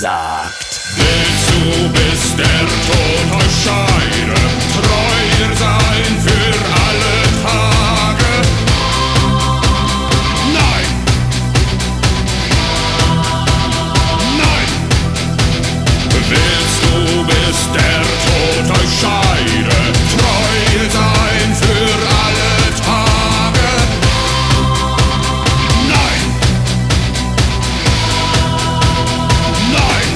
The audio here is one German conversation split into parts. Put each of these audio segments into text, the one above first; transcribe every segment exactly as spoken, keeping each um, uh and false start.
gesagt. Willst du, bis der Tod euch scheide, treu sein für alle Tage? Nein! Nein! Willst du, bis der Tod euch scheide, treu sein für alle Tage? Nein! Nein!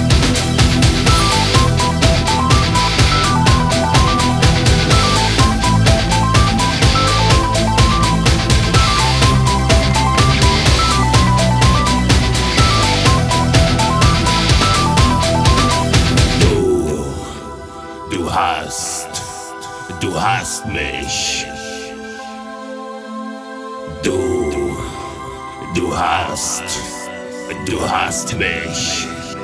Du hast, du hast mich. Du, du hast, du hast mich.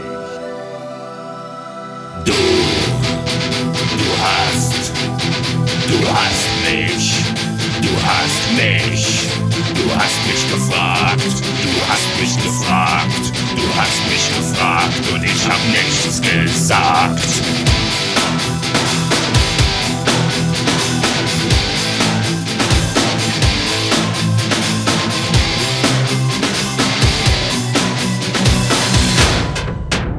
Du, du hast, du hast mich. Du hast mich. Du hast mich gefragt. Du hast mich gefragt. Du hast mich gefragt und ich hab nichts gesagt.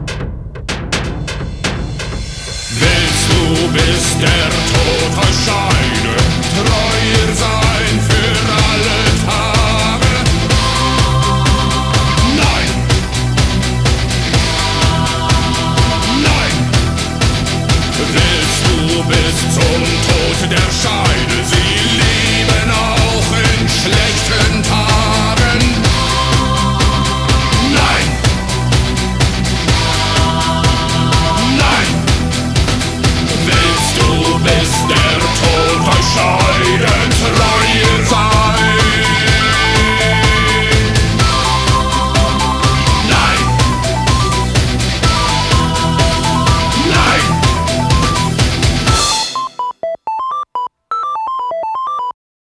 Bis der Tod euch scheidet.